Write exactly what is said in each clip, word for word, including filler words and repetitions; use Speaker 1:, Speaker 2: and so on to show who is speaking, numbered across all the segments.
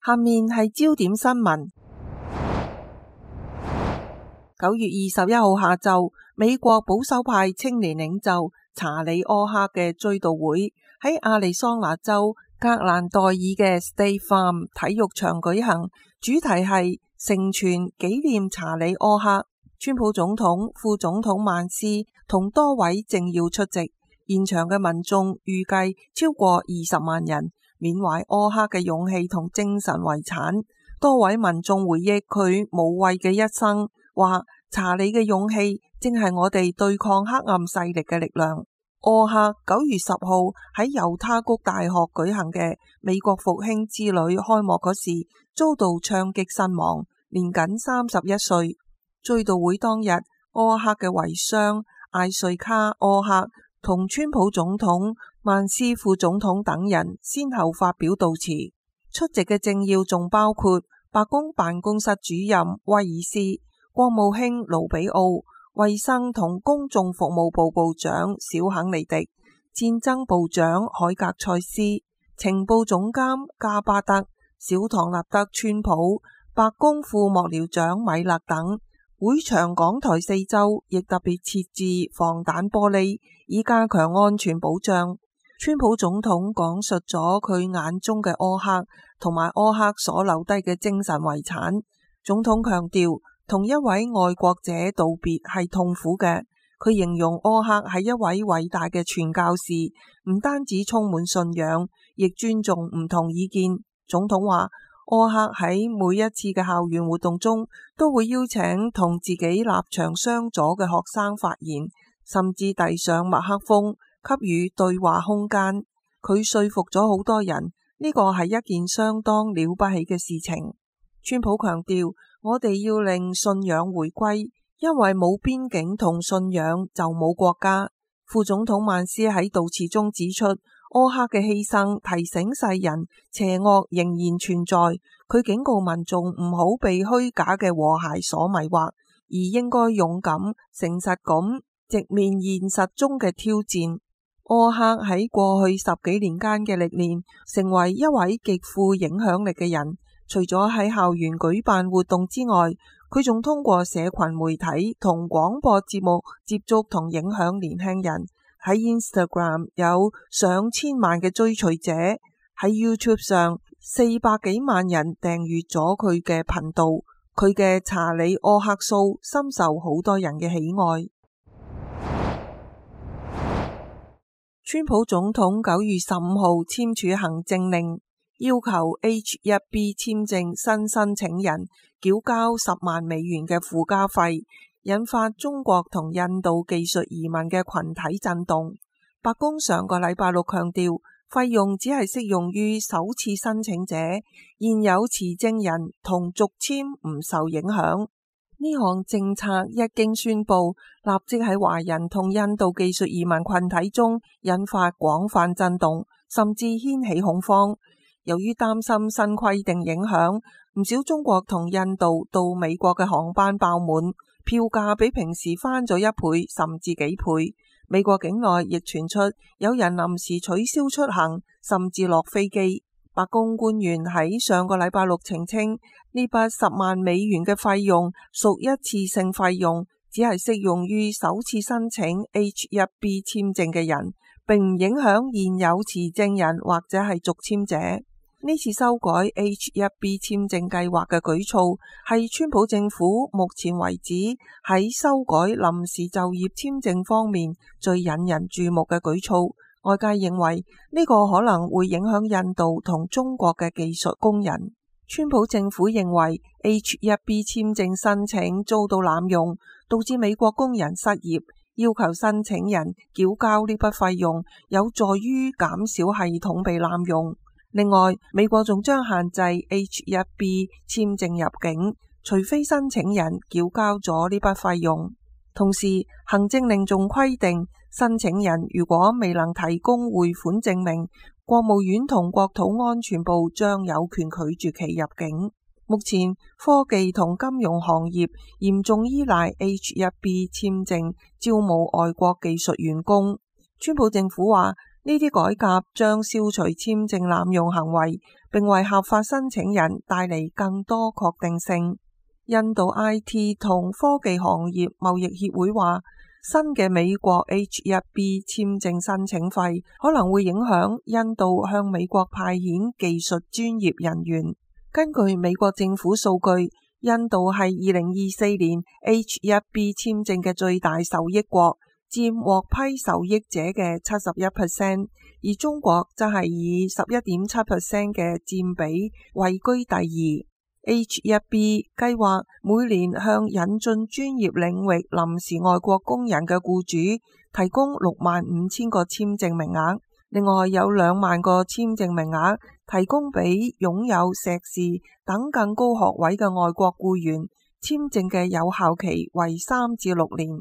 Speaker 1: 下面係焦點新聞。九月二十一號下晝，美國保守派青年領袖查理柯克嘅追悼會喺亞利桑那州格蘭代爾嘅 State Farm 體育場舉行，主題係成全紀念查理柯克。川普總統、副總統曼斯同多位政要出席，現場嘅民眾預計超過二十萬人，緬懷柯克嘅勇氣同精神遺產。多位民眾回憶佢無畏嘅一生，話查理嘅勇氣正係我哋對抗黑暗勢力嘅力量。柯克九月十號喺猶他谷大學舉行嘅美國復興之旅開幕嗰時，遭到槍擊身亡，年僅三十一歲。追悼會當日，柯克嘅遺孀艾瑞卡柯克同川普總統、曼斯副總統等人先後發表悼詞。出席嘅政要仲包括白宮辦公室主任威爾斯、國務卿盧比奧、衛生同公眾服務部部長小肯尼迪、戰爭部長海格塞斯、情報總監加巴德、小唐納德川普、白宮副幕僚長米勒等。會場講台四周亦特別設置防彈玻璃，以加強安全保障。川普總統講述咗佢眼中嘅柯克同埋柯克所留低嘅精神遺產。總統強調，同一位愛國者道別係痛苦嘅。佢形容柯克係一位偉大嘅傳教士，唔單止充滿信仰，亦尊重唔同意見。總統話，柯克喺每一次嘅校園活動中，都會邀請同自己立場相左嘅學生發言，甚至遞上麥克風，給予對話空間。佢說服咗好多人，呢個係一件相當了不起嘅事情。川普強調，我哋要令信仰回歸，因為冇邊境同信仰就冇國家。副總統曼斯喺悼詞中指出，柯克嘅犧牲提醒世人邪惡仍然存在。佢警告民眾唔好被虛假嘅和諧所迷惑，而應該勇敢、誠實咁直面現實中嘅挑戰。柯克喺過去十幾年間嘅歷練，成為一位極富影響力嘅人。除咗喺校園舉辦活動之外，佢仲通過社群媒體同廣播節目接觸同影響年輕人。喺 Instagram 有上千萬嘅追隨者，喺 YouTube 上四百幾萬人訂閱咗佢嘅頻道。佢嘅查理柯克數深受好多人嘅喜愛。川普總統九月十五號簽署行政令，要求 H 一 B 簽證新申請人繳交十萬美元嘅附加費，引發中國同印度技術移民嘅群體震動。白宮上個禮拜六強調，費用只係適用於首次申請者，現有持證人同續簽唔受影響。呢項政策一經宣布，立即喺華人同印度技術移民群體中引發廣泛震動，甚至掀起恐慌。由於擔心新規定影響，唔少中國同印度到美國嘅航班爆滿，票價比平時翻咗一倍甚至幾倍。美國境內亦傳出有人臨時取消出行，甚至落飛機。白宮官員喺上個禮拜六澄清，呢筆十萬美元嘅費用屬一次性費用，只係適用於首次申請 H 一 B 簽證嘅人，並唔影響現有持證人或者係續簽者。呢次修改 H 一 B 簽證計劃嘅舉措，係川普政府目前為止喺修改臨時就業簽證方面最引人注目嘅舉措。外界認為呢個可能會影響印度同中國嘅技術工人。川普政府認為 H 一 B 簽證申請遭到濫用，導致美國工人失業，要求申請人繳交呢筆費用，有助於減少系統被濫用。另外，美國仲將限制 H 一 B 簽證入境，除非申請人繳交咗呢筆費用。同時，行政令仲規定，申請人如果未能提供匯款證明，國務院同國土安全部將有權拒絕其入境。目前，科技同金融行業嚴重依賴 H 一 B 簽證招募外國技術員工。川普政府話，呢啲改革將消除簽證濫用行為， 並為合法申請人帶嚟更多確定性。印度 I T 同科技行業貿易協會話，新嘅美國 H 一 B 簽證申請費可能會影響印度向美國派遣技術專業人員。根據美國政府數據，印度係二零二四年 H 一 B 簽證嘅最大受益國，佔獲批受益者嘅七十一 percent， 而中國則係以十一點七 percent 嘅佔比位居第二。H 一 B 計劃每年向引進專業領域臨時外國工人嘅僱主提供六萬五千個簽證名額，另外有兩萬個簽證名額提供俾擁有碩士等更高學位嘅外國僱員，簽證嘅有效期為三至六年。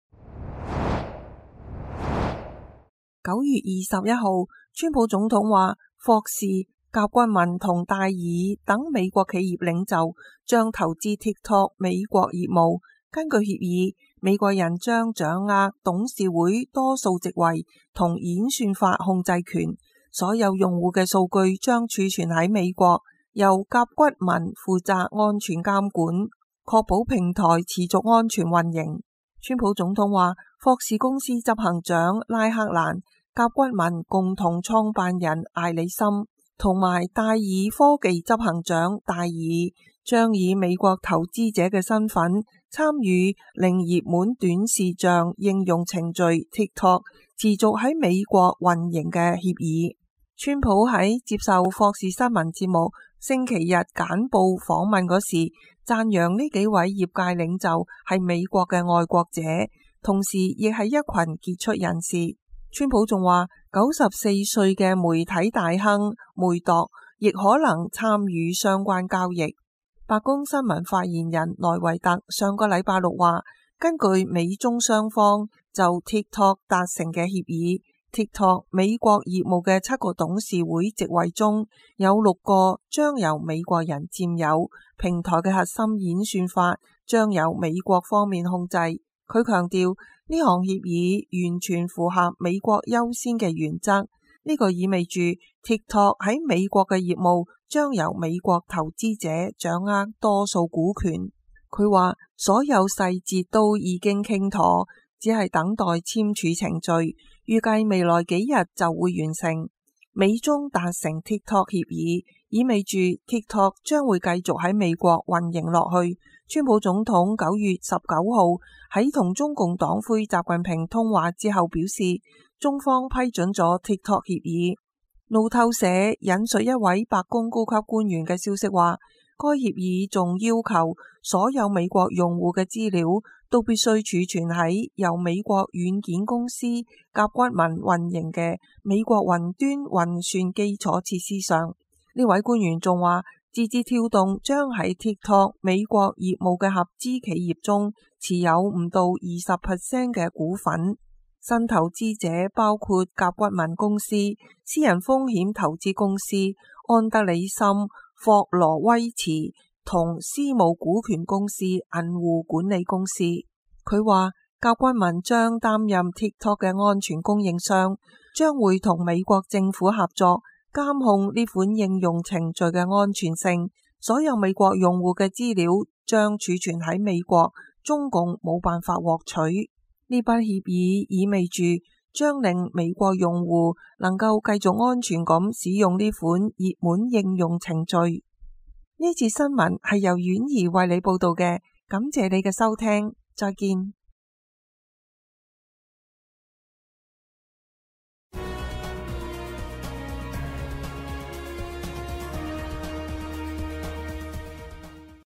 Speaker 1: 九月二十一號，川普總統話，霍士、甲骨文同戴爾等美國企業領袖將投資 TikTok 美國業務。根據協議，美國人將掌握董事會多數席位同演算法控制權，所有用戶嘅數據將儲存喺美國，由甲骨文負責安全監管，確保平台持續安全運營。川普總統話，霍士公司執行長拉克蘭、甲骨文共同創辦人艾里森同埋戴爾科技執行長戴爾將以美國投資者嘅身份參與令熱門短視像應用程序 TikTok 持續喺美國運營嘅協議。川普喺接受霍士新聞節目星期日簡報訪問嗰時，讚揚呢幾位業界領袖係美國嘅愛國者，同時亦係一群傑出人士。川普仲話，九十四歲嘅媒體大亨梅鐸亦可能參與相關交易。白宮新聞發言人萊維特上個禮拜六話，根據美中雙方就 TikTok 達成嘅協議，TikTok 美國業務嘅七個董事會席位中有六個將由美國人佔有，平台嘅核心演算法將由美國方面控制。佢強調呢項協議完全符合美國優先嘅原則，呢、這個意味住 TikTok 喺美國嘅業務將由美國投資者掌握多數股權。佢話所有細節都已經傾妥，只係等待簽署程序，預計未來幾日就會完成。美中達成 TikTok 協議，意味住 TikTok 將會繼續喺美國運營落去。川普總統九月十九號喺同中共黨魁習近平通話之後表示，中方批准咗 TikTok 協議。路透社引述一位白宮高級官員嘅消息話，該協議仲要求所有美國用戶嘅資料都必須儲存喺由美國軟件公司甲骨文運營嘅美國雲端運算基礎設施上。呢位官員仲話，字節跳動將喺 TikTok 美國業務嘅合資企業中持有唔到二十 percent 嘅股份。新投資者包括甲骨文公司、私人風險投資公司安德里森、霍羅威茨同私募股權公司銀湖管理公司。佢話甲骨文將擔任 TikTok 嘅安全供應商，將會同美國政府合作監控呢款應用程序嘅安全性。所有美國用戶嘅資料將儲存喺美國，中共冇辦法獲取。呢筆協議意味住將令美國用戶能夠繼續安全咁使用呢款熱門應用程序。呢次新聞係由婉兒為你報道嘅，感謝你嘅收聽，再見。